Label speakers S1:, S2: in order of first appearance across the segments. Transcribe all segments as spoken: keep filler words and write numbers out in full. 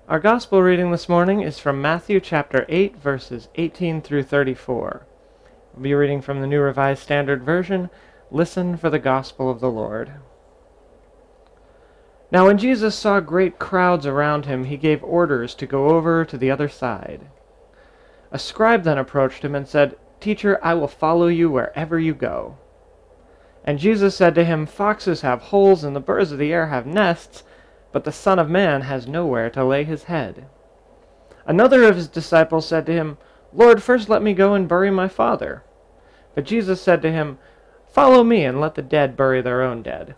S1: Our gospel reading this morning is from Matthew chapter eight, verses eighteen through thirty-four. We'll be reading from the New Revised Standard Version. Listen for the gospel of the Lord. Now when Jesus saw great crowds around him, he gave orders to go over to the other side. A scribe then approached him and said, "Teacher, I will follow you wherever you go." And Jesus said to him, "Foxes have holes and the birds of the air have nests, but the Son of Man has nowhere to lay his head." Another of his disciples said to him, "Lord, first let me go and bury my father." But Jesus said to him, "Follow me and let the dead bury their own dead."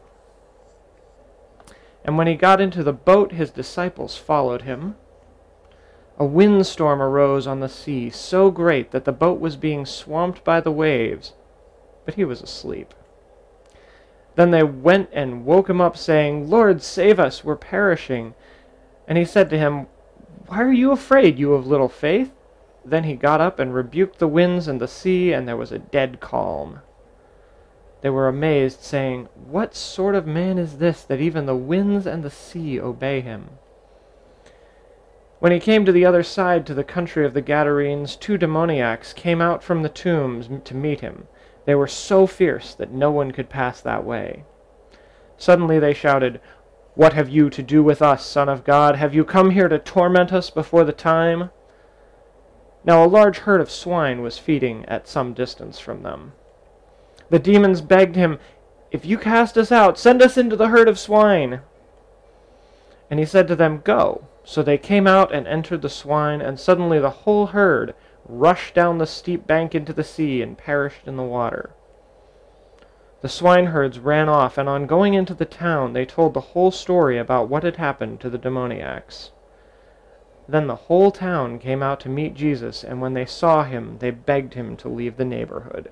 S1: And when he got into the boat, his disciples followed him. A windstorm arose on the sea, so great that the boat was being swamped by the waves, but he was asleep. Then they went and woke him up, saying, "Lord, save us, we're perishing." And he said to him, "Why are you afraid, you of little faith?" Then he got up and rebuked the winds and the sea, and there was a dead calm. They were amazed, saying, "What sort of man is this, that even the winds and the sea obey him?" When he came to the other side, to the country of the Gadarenes, two demoniacs came out from the tombs to meet him. They were so fierce that no one could pass that way. Suddenly they shouted, "What have you to do with us, Son of God? Have you come here to torment us before the time?" Now a large herd of swine was feeding at some distance from them. The demons begged him, "If you cast us out, send us into the herd of swine." And he said to them, "Go." So they came out and entered the swine, and suddenly the whole herd rushed down the steep bank into the sea and perished in the water. The swineherds ran off, and on going into the town they told the whole story about what had happened to the demoniacs. Then the whole town came out to meet Jesus, and when they saw him, they begged him to leave the neighborhood.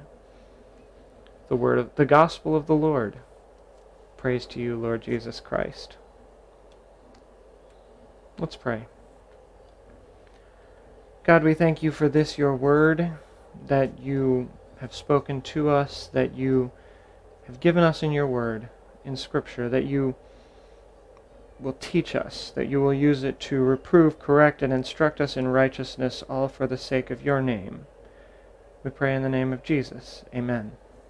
S1: The word of the gospel of the Lord. Praise to you, Lord Jesus Christ. Let's pray. God, we thank you for this, your word, that you have spoken to us, that you have given us in your word, in Scripture, that you will teach us, that you will use it to reprove, correct, and instruct us in righteousness, all for the sake of your name. We pray in the name of Jesus. Amen.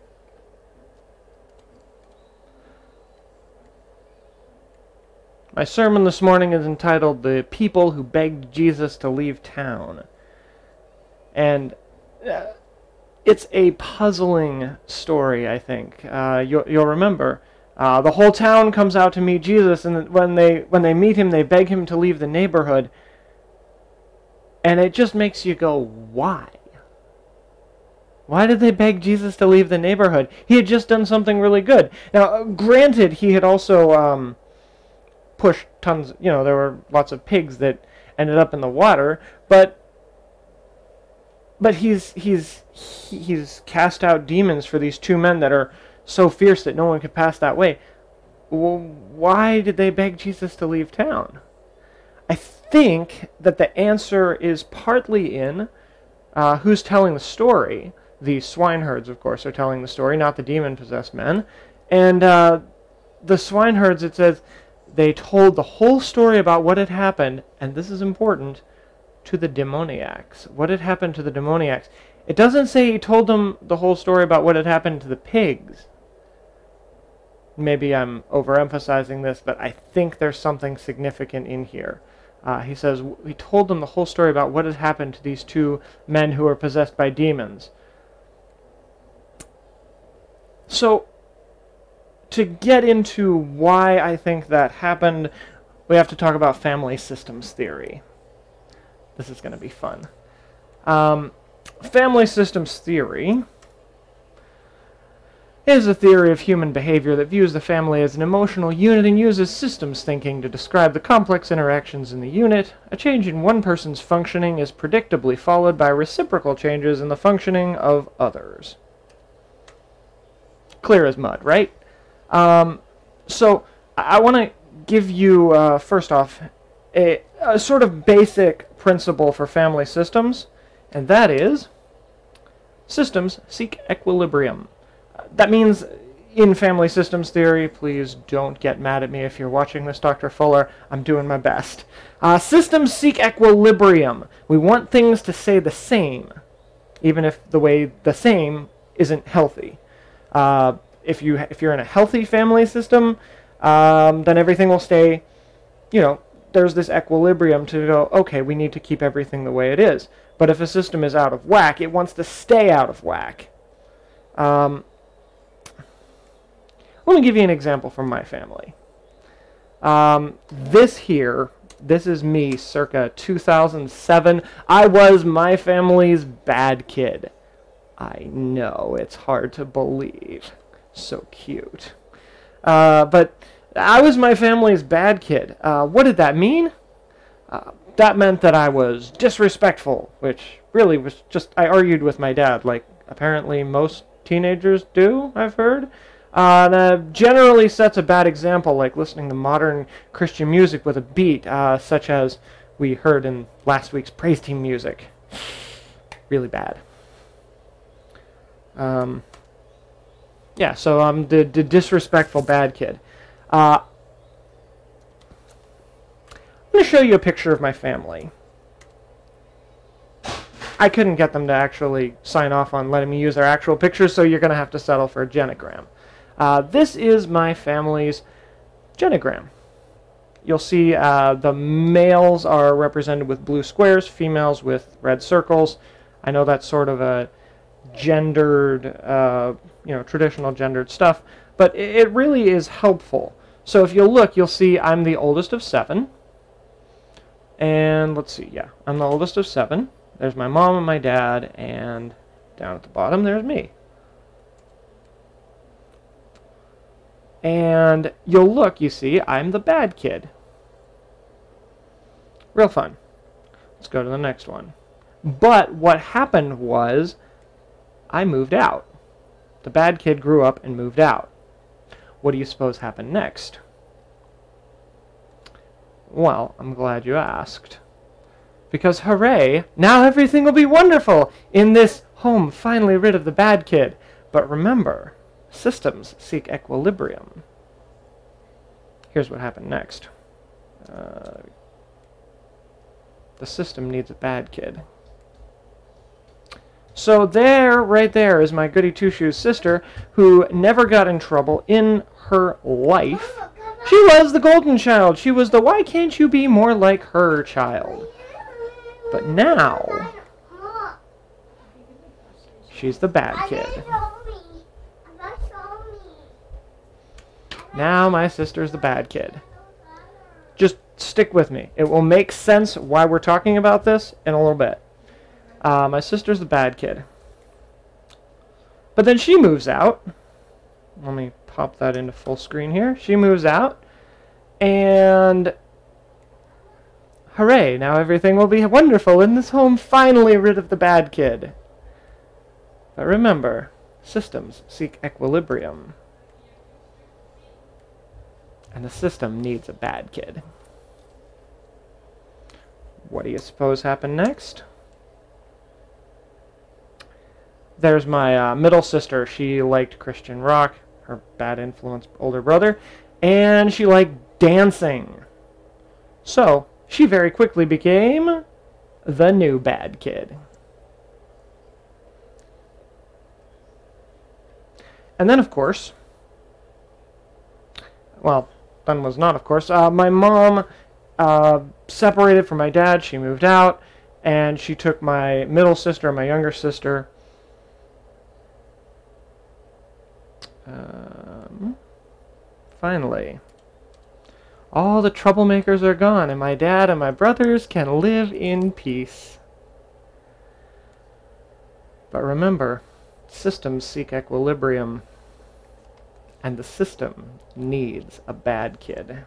S1: My sermon this morning is entitled, "The People Who Begged Jesus to Leave Town." And uh, it's a puzzling story, I think. Uh, you'll, you'll remember, uh, the whole town comes out to meet Jesus, and when they, when they meet him, they beg him to leave the neighborhood. And it just makes you go, why? Why did they beg Jesus to leave the neighborhood? He had just done something really good. Now, granted, he had also Um, pushed tons, you know, there were lots of pigs that ended up in the water, but but he's he's he's cast out demons for these two men that are so fierce that no one could pass that way. Well, why did they beg Jesus to leave town? I think that the answer is partly in uh, who's telling the story. The swineherds, of course, are telling the story, not the demon-possessed men. And uh, the swineherds, it says, they told the whole story about what had happened, and this is important, to the demoniacs. What had happened to the demoniacs? It doesn't say he told them the whole story about what had happened to the pigs. Maybe I'm overemphasizing this, but I think there's something significant in here. Uh, he says he told them the whole story about what had happened to these two men who were possessed by demons. So, to get into why I think that happened, we have to talk about family systems theory. This is going to be fun. Um, family systems theory is a theory of human behavior that views the family as an emotional unit and uses systems thinking to describe the complex interactions in the unit. A change in one person's functioning is predictably followed by reciprocal changes in the functioning of others. Clear as mud, right? Um, so I want to give you, uh, first off, a, a sort of basic principle for family systems, and that is systems seek equilibrium. Uh, that means in family systems theory, please don't get mad at me if you're watching this, Doctor Fuller. I'm doing my best. Uh, systems seek equilibrium. We want things to stay the same, even if the way the same isn't healthy. Uh, if you if you're in a healthy family system, um, then everything will stay, you know, there's this equilibrium to go, okay, we need to keep everything the way it is. But if a system is out of whack, it wants to stay out of whack. Um, let me give you an example from my family. Um, this here, this is me circa two thousand seven. I was my family's bad kid. I know, it's hard to believe. So cute. Uh, but I was my family's bad kid. Uh, what did that mean? Uh, that meant that I was disrespectful, which really was just, I argued with my dad, like apparently most teenagers do, I've heard. Uh, that generally sets a bad example, like listening to modern Christian music with a beat, uh, such as we heard in last week's Praise Team music. Really bad. Um, yeah, so I'm the, the disrespectful bad kid. Uh, I'm going to show you a picture of my family. I couldn't get them to actually sign off on letting me use their actual pictures, so you're going to have to settle for a genogram. Uh, this is my family's genogram. You'll see uh, the males are represented with blue squares, females with red circles. I know that's sort of a gendered, uh, you know, traditional gendered stuff, but it really is helpful. So if you'll look, you'll see I'm the oldest of seven. And let's see, yeah, I'm the oldest of seven. There's my mom and my dad, and down at the bottom, there's me. And you'll look, you see, I'm the bad kid. Real fun. Let's go to the next one. But what happened was, I moved out. The bad kid grew up and moved out. What do you suppose happened next? Well, I'm glad you asked. Because hooray, now everything will be wonderful in this home finally rid of the bad kid. But remember, systems seek equilibrium. Here's what happened next. Uh, the system needs a bad kid. So there, right there, is my goody two-shoes sister, who never got in trouble in her life. She was the golden child. She was the why can't you be more like her child. But now, she's the bad kid. Now my sister's the bad kid. Just stick with me. It will make sense why we're talking about this in a little bit. Uh, my sister's the bad kid. But then she moves out. Let me pop that into full screen here. She moves out. And hooray, now everything will be wonderful in this home, finally rid of the bad kid. But remember, systems seek equilibrium. And the system needs a bad kid. What do you suppose happened next? There's my uh, middle sister. She liked Christian rock, her bad influence older brother, and she liked dancing. So, she very quickly became the new bad kid. And then, of course, well, then was not, of course, uh, my mom uh, separated from my dad. She moved out, and she took my middle sister and my younger sister. Um, finally, all the troublemakers are gone, and my dad and my brothers can live in peace. But remember, systems seek equilibrium, and the system needs a bad kid.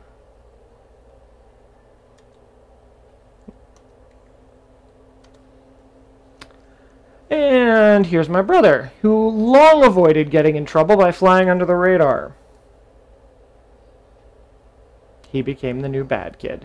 S1: And here's my brother, who long avoided getting in trouble by flying under the radar. He became the new bad kid.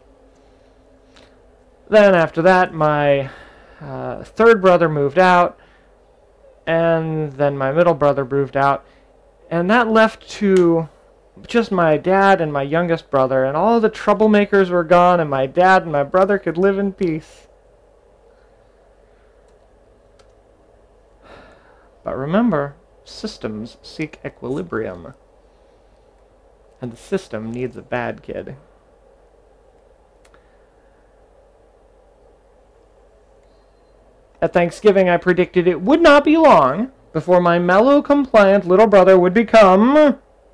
S1: Then after that, my uh, third brother moved out, and then my middle brother moved out. And that left to just my dad and my youngest brother, and all the troublemakers were gone, and my dad and my brother could live in peace. But remember, systems seek equilibrium. And the system needs a bad kid. At Thanksgiving, I predicted it would not be long before my mellow, compliant little brother would become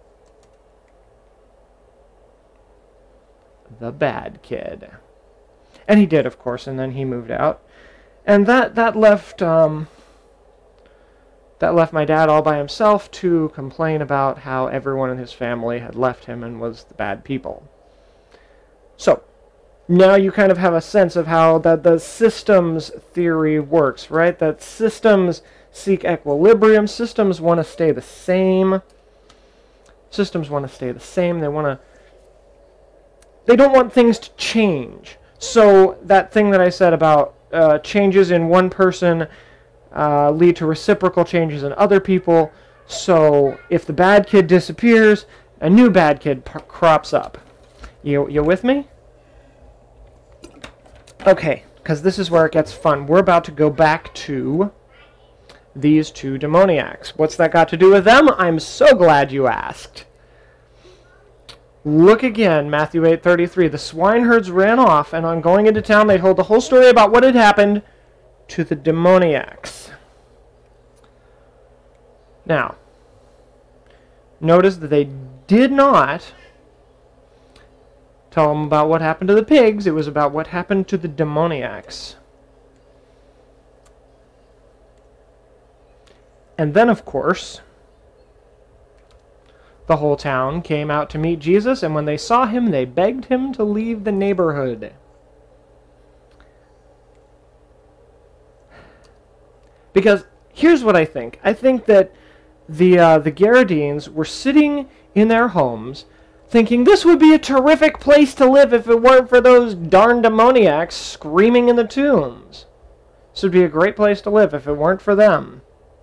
S1: the bad kid. And he did, of course, and then he moved out. And that, that left um, that left my dad all by himself to complain about how everyone in his family had left him and was the bad people. So, now you kind of have a sense of how that the systems theory works, right? That systems seek equilibrium. Systems want to stay the same. Systems want to stay the same. They want to... They don't want things to change. So that thing that I said about uh, changes in one person uh, lead to reciprocal changes in other people. So if the bad kid disappears, a new bad kid p- crops up. You, you with me? Okay, because this is where it gets fun. We're about to go back to these two demoniacs. What's that got to do with them? I'm so glad you asked. Look again, Matthew eight thirty-three. The swineherds ran off, and on going into town, they told the whole story about what had happened to the demoniacs. Now, notice that they did not tell them about what happened to the pigs. It was about what happened to the demoniacs. And then, of course, the whole town came out to meet Jesus, and when they saw him, they begged him to leave the neighborhood. Because here's what I think. I think that the uh, the Geradenes were sitting in their homes thinking this would be a terrific place to live if it weren't for those darn demoniacs screaming in the tombs. This would be a great place to live if it weren't for them.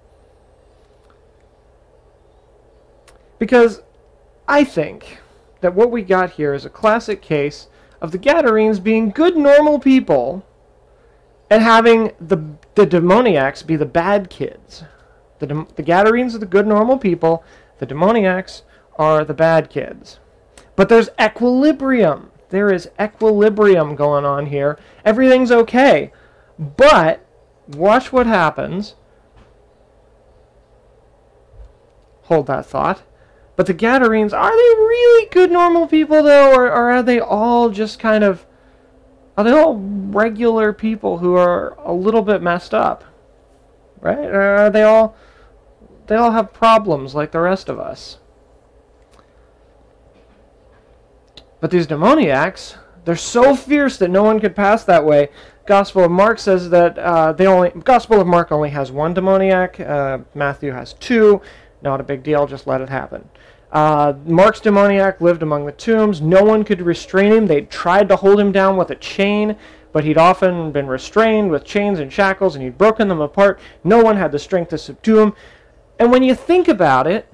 S1: Because I think that what we got here is a classic case of the Gadarenes being good, normal people and having the, the demoniacs be the bad kids. The, dem- the Gadarenes are the good, normal people. The demoniacs are the bad kids. But there's equilibrium. There is equilibrium going on here. Everything's okay. But watch what happens. Hold that thought. But the Gadarenes, are they really good, normal people, though? Or, or are they all just kind of... Are they all regular people who are a little bit messed up? Right? Or are they all... They all have problems like the rest of us. But these demoniacs, they're so fierce that no one could pass that way. Gospel of Mark says that uh, they only. Gospel of Mark only has one demoniac. Uh, Matthew has two. Not a big deal. Just let it happen. Uh, Mark's demoniac lived among the tombs. No one could restrain him. They tried to hold him down with a chain, but he'd often been restrained with chains and shackles, and he'd broken them apart. No one had the strength to subdue him. And when you think about it,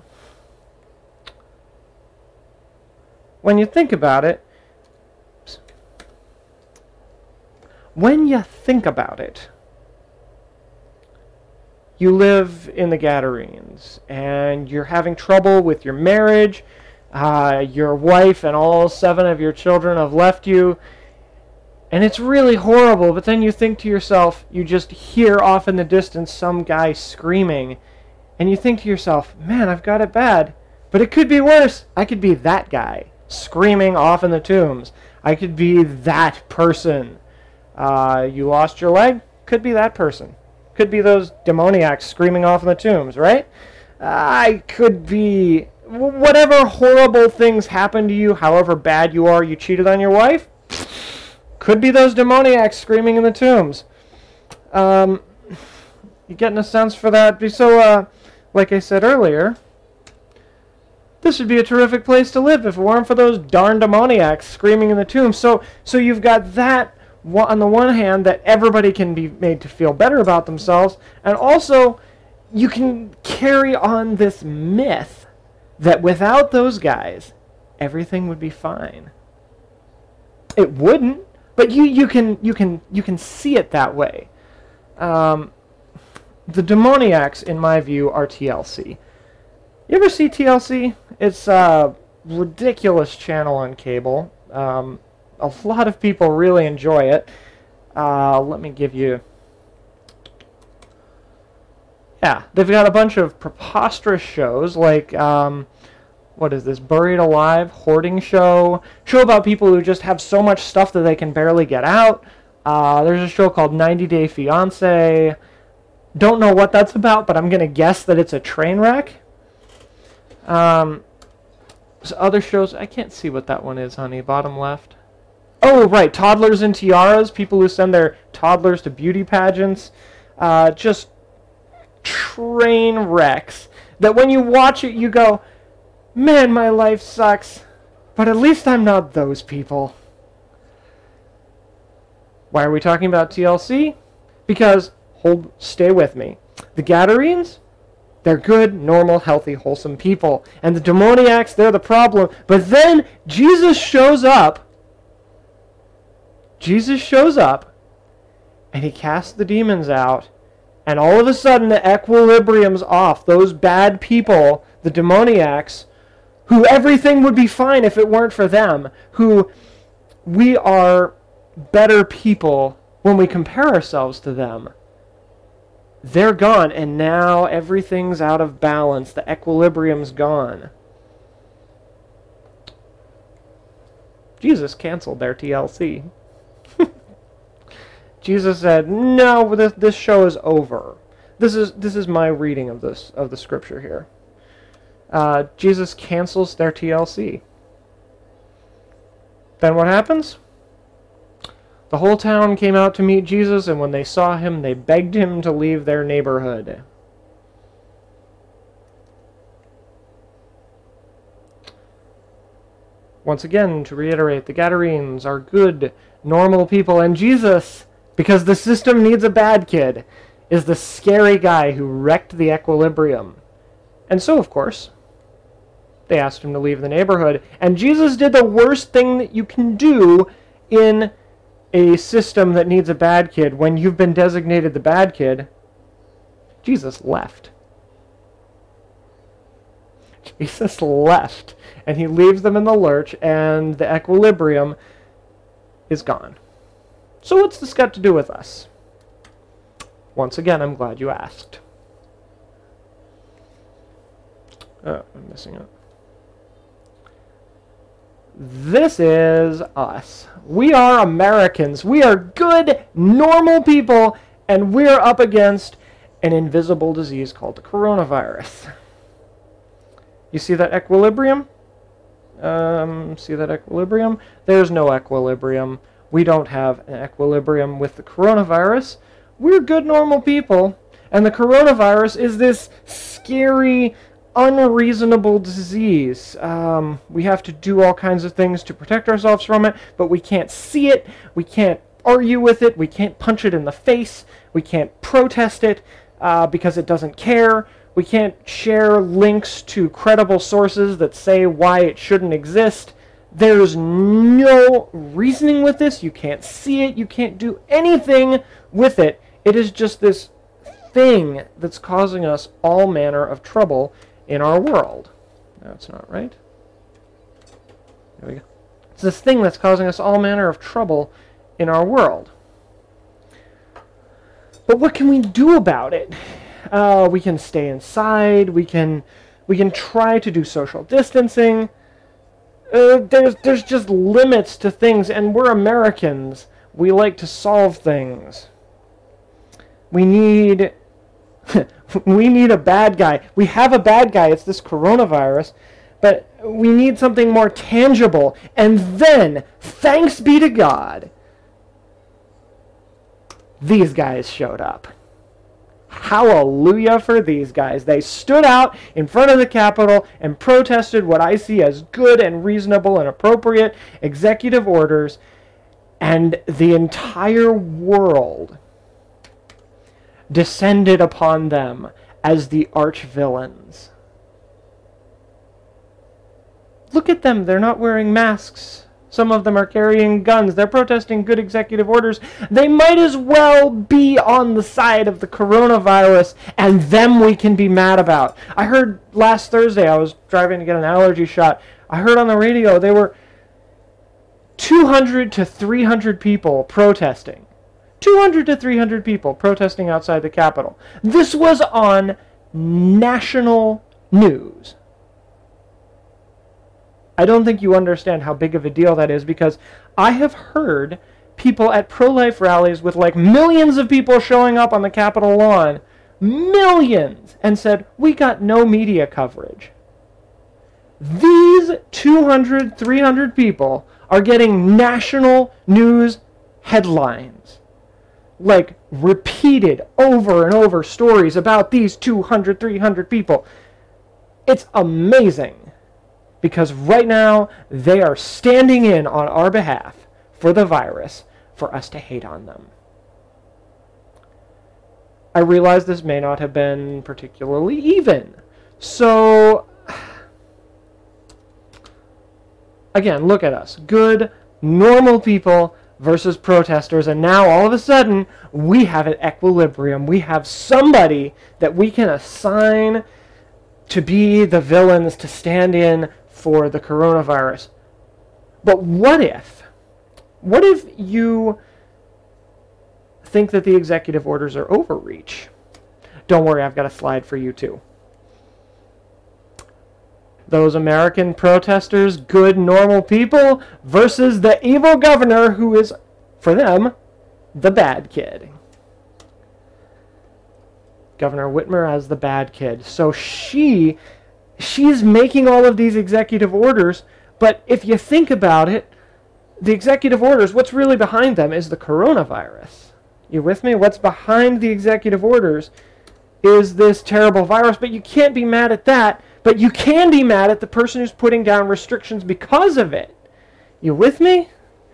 S1: When you think about it, when you think about it, you live in the Gadarenes, and you're having trouble with your marriage, uh, your wife and all seven of your children have left you, and it's really horrible, but then you think to yourself, you just hear off in the distance some guy screaming, and you think to yourself, man, I've got it bad, but it could be worse. I could be that guy screaming off in the tombs. I could be that person. Uh, you lost your leg? Could be that person. Could be those demoniacs screaming off in the tombs, right? I could be... Whatever horrible things happen to you, however bad you are, you cheated on your wife? Could be those demoniacs screaming in the tombs. Um, you getting a sense for that? So, uh, like I said earlier... This would be a terrific place to live if it weren't for those darn demoniacs screaming in the tomb. So, so you've got that on the one hand, that everybody can be made to feel better about themselves, and also you can carry on this myth that without those guys, everything would be fine. It wouldn't, but you, you can you can you can see it that way. Um, the demoniacs, in my view, are T L C. You ever see T L C? It's a ridiculous channel on cable. Um, a lot of people really enjoy it. Uh, let me give you... Yeah, they've got a bunch of preposterous shows like... Um, what is this? Buried Alive, Hoarding Show. Show about people who just have so much stuff that they can barely get out. Uh, there's a show called ninety day fiance. Don't know what that's about, but I'm going to guess that it's a train wreck. Um, so other shows, I can't see what that one is, honey. Bottom left. Oh, right, Toddlers and Tiaras. People who send their toddlers to beauty pageants. Uh, just train wrecks. That when you watch it, you go, man, my life sucks. But at least I'm not those people. Why are we talking about T L C? Because, hold, stay with me. The Gadarenes? They're good, normal, healthy, wholesome people. And the demoniacs, they're the problem. But then Jesus shows up. Jesus shows up. And he casts the demons out. And all of a sudden the equilibrium's off. Those bad people, the demoniacs, who everything would be fine if it weren't for them. Who we are better people when we compare ourselves to them. They're gone, and now everything's out of balance. The equilibrium's gone. Jesus canceled their T L C. Jesus said, "No, this this show is over." This is this is my reading of this of the scripture here. Uh, Jesus cancels their T L C. Then what happens? The whole town came out to meet Jesus, and when they saw him, they begged him to leave their neighborhood. Once again, to reiterate, the Gadarenes are good, normal people, and Jesus, because the system needs a bad kid, is the scary guy who wrecked the equilibrium. And so, of course, they asked him to leave the neighborhood, and Jesus did the worst thing that you can do in a system that needs a bad kid. When you've been designated the bad kid, Jesus left. Jesus left, and he leaves them in the lurch, and the equilibrium is gone. So what's this got to do with us? Once again, I'm glad you asked. Oh, I'm missing it. This is us. We are Americans. We are good, normal people, and we're up against an invisible disease called the coronavirus. You see that equilibrium? Um, see that equilibrium? There's no equilibrium. We don't have an equilibrium with the coronavirus. We're good, normal people, and the coronavirus is this scary, unreasonable disease. Um, we have to do all kinds of things to protect ourselves from it, but we can't see it, we can't argue with it, we can't punch it in the face, we can't protest it uh, because it doesn't care, we can't share links to credible sources that say why it shouldn't exist. There's no reasoning with this, you can't see it, you can't do anything with it. It is just this thing that's causing us all manner of trouble in our world. That's not right. There we go. It's this thing that's causing us all manner of trouble in our world. But what can we do about it? Uh, we can stay inside. We can we can try to do social distancing. Uh, there's there's just limits to things, and we're Americans. We like to solve things. We need we need a bad guy. We have a bad guy. It's this coronavirus. But we need something more tangible. And then, thanks be to God, these guys showed up. Hallelujah for these guys. They stood out in front of the Capitol and protested what I see as good and reasonable and appropriate executive orders. And the entire world descended upon them as the arch villains. Look at them. They're not wearing masks. Some of them are carrying guns. They're protesting good executive orders. They might as well be on the side of the coronavirus, and them we can be mad about. I heard last Thursday, I was driving to get an allergy shot. I heard on the radio there were two hundred to three hundred people protesting. two hundred to three hundred people protesting outside the Capitol. This was on national news. I don't think you understand how big of a deal that is, because I have heard people at pro-life rallies with like millions of people showing up on the Capitol lawn, millions, and said, we got no media coverage. These two hundred, three hundred people are getting national news headlines. Like repeated over and over stories about these two hundred, three hundred people. It's amazing. Because right now, they are standing in on our behalf for the virus, for us to hate on them. I realize this may not have been particularly even. So, again, look at us. Good, normal people versus protesters, and now all of a sudden, we have an equilibrium. We have somebody that we can assign to be the villains, to stand in for the coronavirus. But what if, what if you think that the executive orders are overreach? Don't worry, I've got a slide for you too. Those American protesters, good, normal people, versus the evil governor who is, for them, the bad kid. Governor Whitmer as the bad kid. So she... She's making all of these executive orders, but if you think about it, the executive orders, what's really behind them is the coronavirus. You with me? What's behind the executive orders is this terrible virus, but you can't be mad at that, but you can be mad at the person who's putting down restrictions because of it. You with me?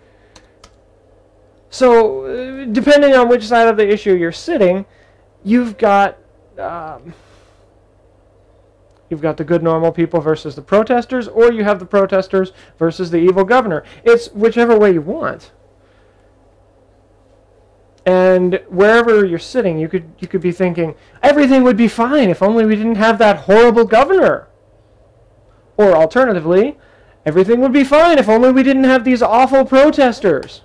S1: So, uh, depending on which side of the issue you're sitting, you've got... Um, You've got the good normal people versus the protesters, or you have the protesters versus the evil governor. It's whichever way you want. And wherever you're sitting, you could you could be thinking, everything would be fine if only we didn't have that horrible governor. Or alternatively, everything would be fine if only we didn't have these awful protesters.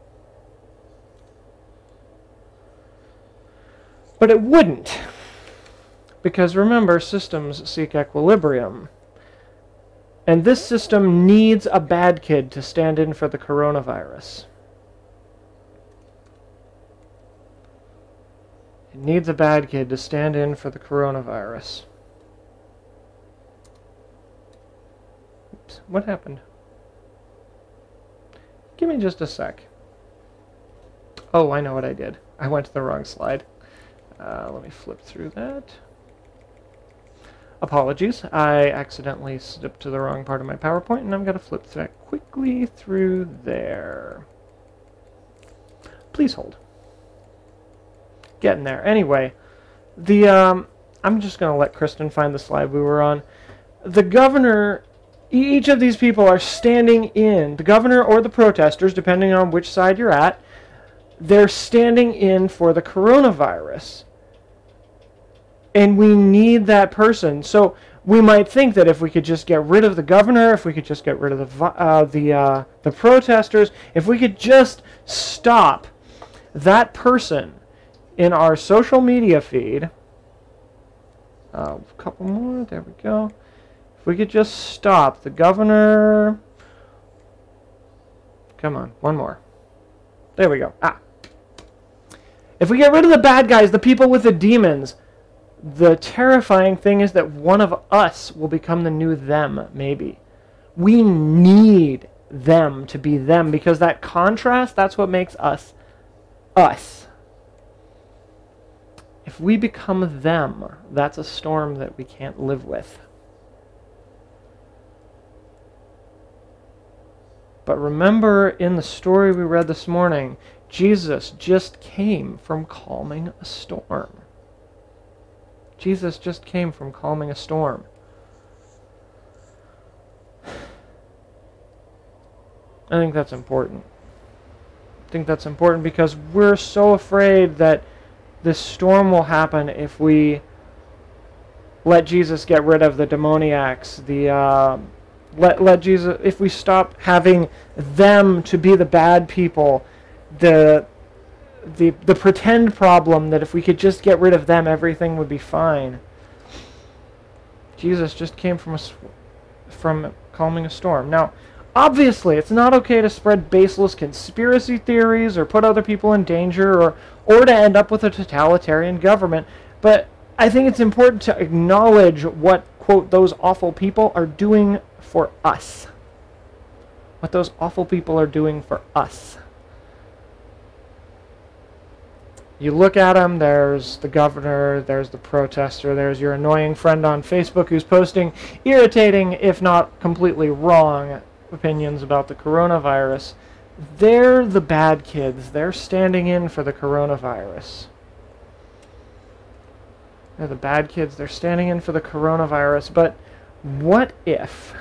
S1: But it wouldn't. Because remember, systems seek equilibrium. And this system needs a bad kid to stand in for the coronavirus. It needs a bad kid to stand in for the coronavirus. Oops, what happened? Give me just a sec. Oh, I know what I did. I went to the wrong slide. Uh, let me flip through that. Apologies, I accidentally slipped to the wrong part of my PowerPoint, and I'm going to flip that quickly through there. Please hold. Getting there. Anyway, the um, I'm just going to let Kristen find the slide we were on. The governor, each of these people are standing in, the governor or the protesters, depending on which side you're at, they're standing in for the coronavirus. And we need that person. So we might think that if we could just get rid of the governor, if we could just get rid of the uh, the uh, the protesters, if we could just stop that person in our social media feed. Uh, a couple more. There we go. If we could just stop the governor. Come on, one more. There we go. Ah. If we get rid of the bad guys, the people with the demons. The terrifying thing is that one of us will become the new them, maybe. We need them to be them, because that contrast, that's what makes us us. If we become them, that's a storm that we can't live with. But remember, in the story we read this morning, Jesus just came from calming a storm. Jesus just came from calming a storm. I think that's important. I think that's important because we're so afraid that this storm will happen if we let Jesus get rid of the demoniacs, the uh, let let Jesus, if we stop having them to be the bad people, the the the pretend problem that if we could just get rid of them, everything would be fine. Jesus just came from a from calming a storm. Now, obviously, it's not okay to spread baseless conspiracy theories or put other people in danger or or to end up with a totalitarian government, but I think it's important to acknowledge what, quote, those awful people are doing for us. What those awful people are doing for us. You look at them, there's the governor, there's the protester, there's your annoying friend on Facebook who's posting irritating, if not completely wrong, opinions about the coronavirus. They're the bad kids. They're standing in for the coronavirus. They're the bad kids. They're standing in for the coronavirus. But what if...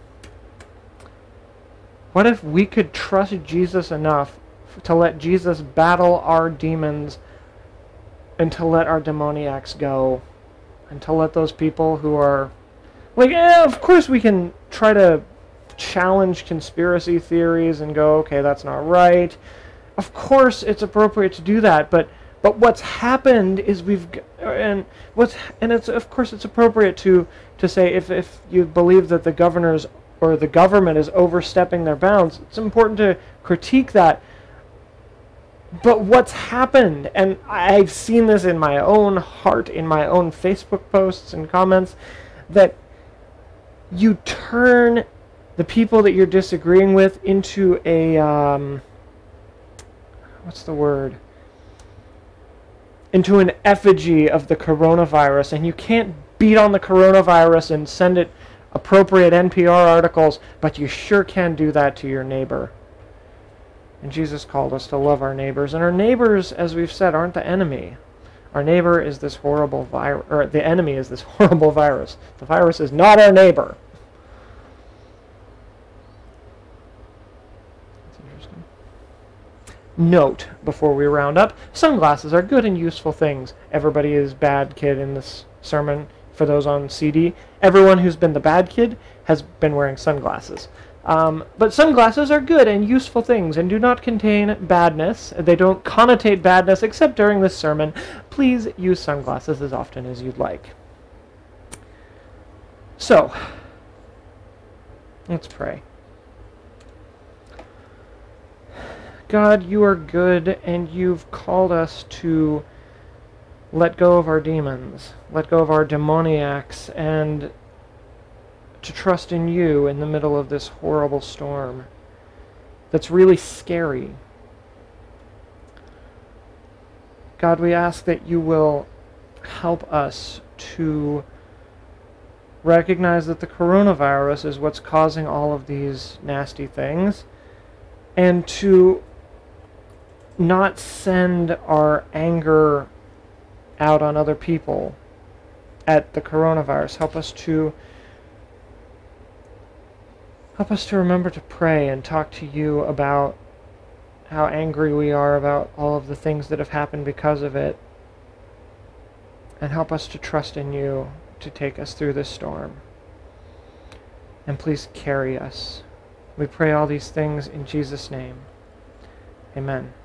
S1: What if we could trust Jesus enough to let Jesus battle our demons and to let our demoniacs go? And to let those people who are... Like, eh, of course we can try to challenge conspiracy theories and go, okay, that's not right. Of course it's appropriate to do that, but But what's happened is we've and what's and it's of course it's appropriate to to say if if you believe that the governors or the government is overstepping their bounds, it's important to critique that. But what's happened, and I've seen this in my own heart, in my own Facebook posts and comments, that you turn the people that you're disagreeing with into a um, what's the word? into an effigy of the coronavirus, and you can't beat on the coronavirus and send it appropriate N P R articles, but you sure can do that to your neighbor. And Jesus called us to love our neighbors, and our neighbors, as we've said, aren't the enemy. Our neighbor is this horrible virus, or the enemy is this horrible virus. The virus is not our neighbor. Note, before we round up, sunglasses are good and useful things. Everybody is bad kid in this sermon. For those on C D, everyone who's been the bad kid has been wearing sunglasses. Um, but sunglasses are good and useful things and do not contain badness. They don't connotate badness except during this sermon. Please use sunglasses as often as you'd like. So, let's pray. God, you are good, and you've called us to let go of our demons, let go of our demoniacs, and to trust in you in the middle of this horrible storm that's really scary. God, we ask that you will help us to recognize that the coronavirus is what's causing all of these nasty things, and to not send our anger out on other people at the coronavirus. Help us to help us to remember to pray and talk to you about how angry we are about all of the things that have happened because of it, and help us to trust in you to take us through this storm. And please carry us. We pray all these things in Jesus' name. Amen.